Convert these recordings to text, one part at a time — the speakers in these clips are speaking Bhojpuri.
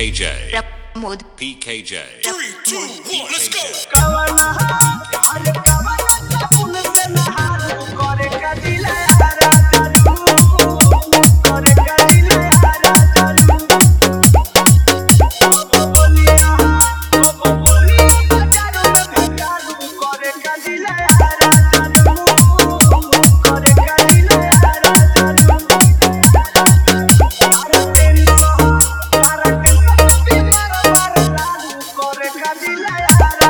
PKJ. Pramod. PKJ. 3, 2, 1, let's go. कवना अरे कवना फूल से नहार करे कजिले हरा चलू करे कजिले हरा चलू बोलिया बजारो में भिखारू करे कजिले हरा चलू करे कजिले हरा चलू अरे तेनो अरे तेनो बीमार मार लालू करे कजिले हरा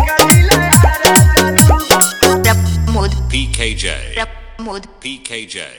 PKJ. Pramod. PKJ.